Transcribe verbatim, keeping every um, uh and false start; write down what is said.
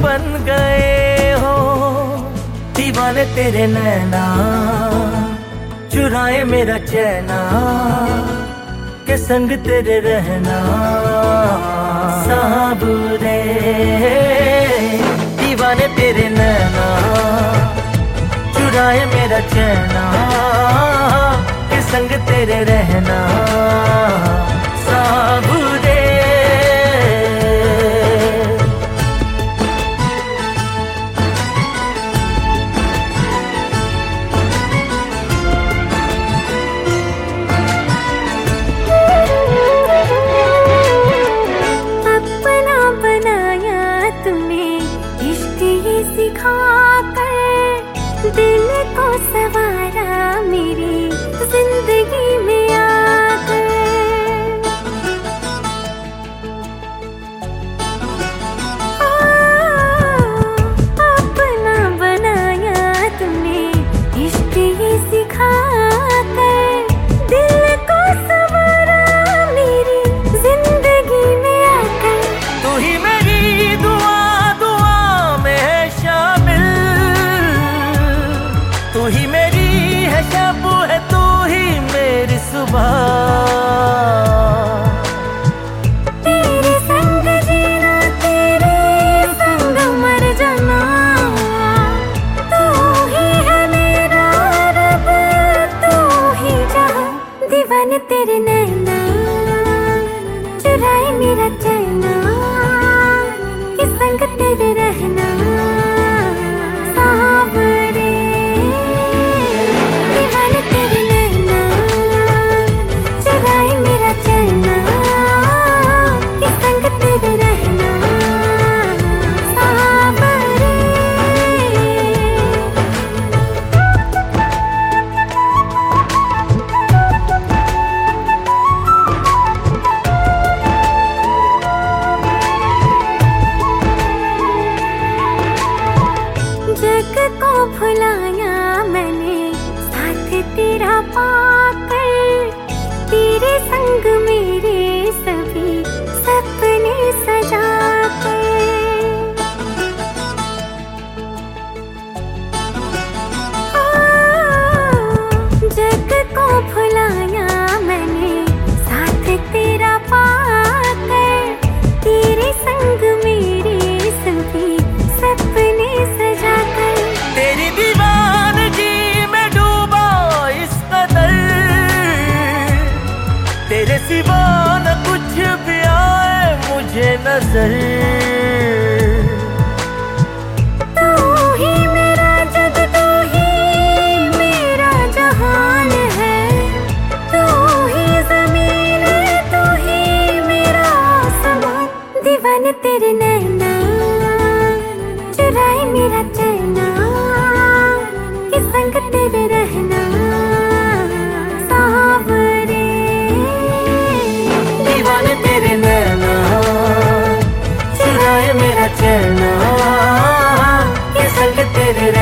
बन गए हो। दीवाने तेरे नैना चुराए मेरा चैना, के संग तेरे रहना साबुरे। दीवाने तेरे नैना चुराए मेरा चैना, के संग तेरे रहना साबुरे। दिल को सवारा मेरी जिंदगी में आकर, अपना बनाया तुमने इश्क ये सिखाकर। दिल को सवारा मेरी जिंदगी में आकर, तू ही मेरी दुआ दुआ में है शामिल, तू ही मेरी है शब है, तू ही मेरी सुबह। तेरे संग जीना तेरे संग मर जाना, तू ही है मेरा रब, तू ही जहां। दीवाने तेरे नैना चुराए मेरा चैना, के संग तेरे रहना सावरे। जग को भुलाया मैंने साथ तेरा पाकर, तेरे संग मेरे सभी सपने सजाकर। जग को भुलाया मैंने साथ तेरा पाकर, तेरे संग मेरे सभी सपने सजाकर। तेरी दीवानगी में डूबा इस कदर, तेरे सिवा न कुछ भी आए मुझे नजर। तू ही मेरा जग, तू ही मेरा जहान है, तू ही ज़मीन, तू ही मेरा आसमान। दीवाने तेरे नैना चुराए मेरा चैना, के संग तेरे रहना सावरे। दीवाने तेरे नैना चुराए मेरा चैना, के संग तेरे